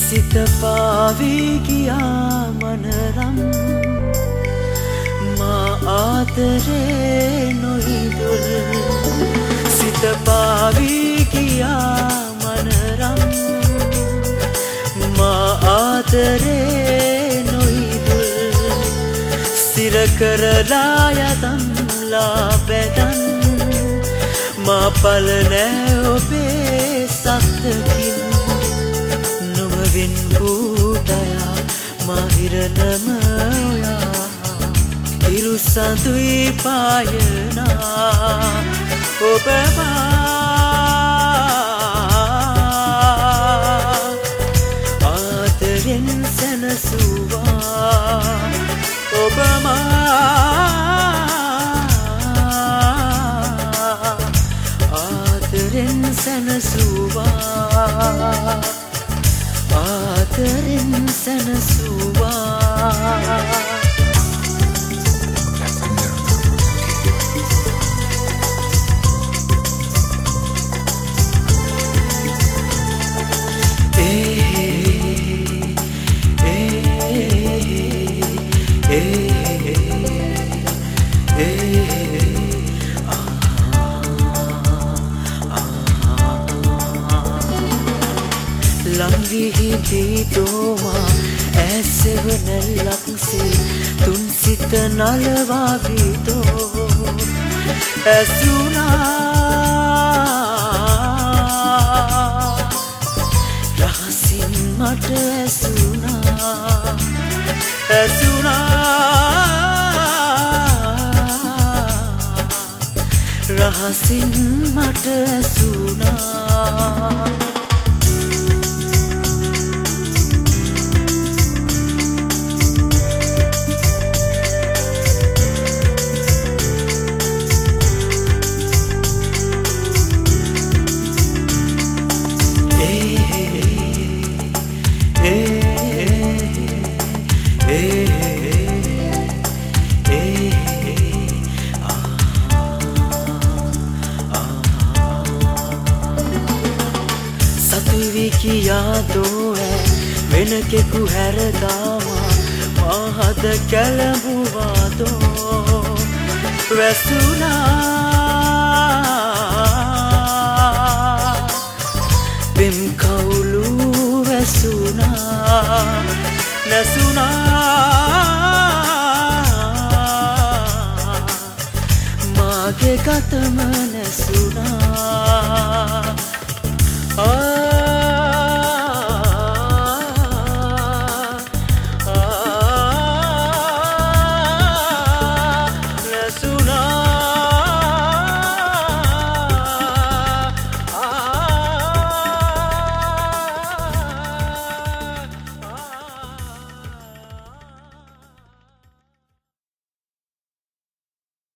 සිත පාවී ගියා මනරම් මා ආදරේ නොහිදුල් සිත පාවී ගියා මනරම් මා ආදරේ නොහිදුල් සිර කරලා යදම්ලා බැදන් මා පල නෑ ඔබේ සත්තකින් නුඹවින් බූටයා මහිරනම ඔයා ඉරු සඳුයි පායනා ඔබමා ආදරෙන් සැනසුවා ඔබමා ආදරෙන් සැනසුවා ආදරෙන් සැනසුවා ලංවිහිදී දෝමා ඇසෙවනැල්ලක්සේ තුන් සිත නලවා විදෝ ඇසුනා රහසින් මට ඇසුනා රහසින් මට ඇසුනා කියා දෝ වෙන කෙකු හැරදාමා මහද කැළඹුවා දෝ වැසුනා පෙම් කවුලු වැසුනා නැසුනා මාගේ ගතම නැසුනා